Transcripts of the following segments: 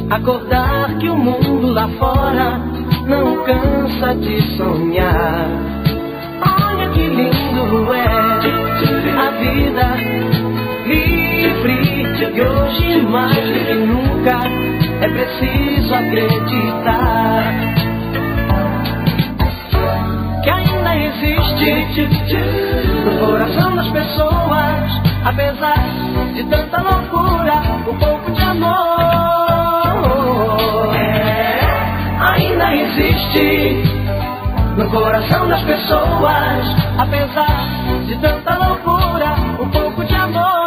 Acordar que o mundo lá fora não cansa de sonhar. Olha que lindo é a vida livre. E hoje mais do que nunca é preciso acreditar que ainda existe no coração das pessoas, apesar de tanta loucura, um pouco de amor. Ainda existe no coração das pessoas, apesar de tanta loucura, um pouco de amor.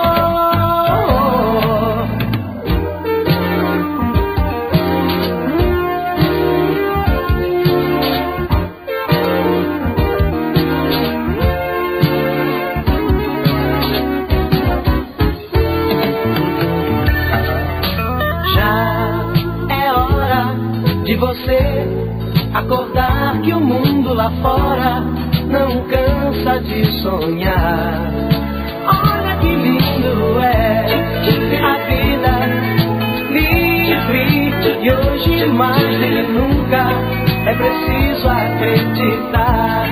Você acordar que o mundo lá fora não cansa de sonhar. Olha que lindo é a vida livre. E hoje mais do que nunca é preciso acreditar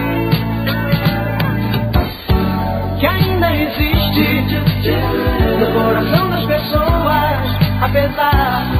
que ainda existe no coração das pessoas, apesar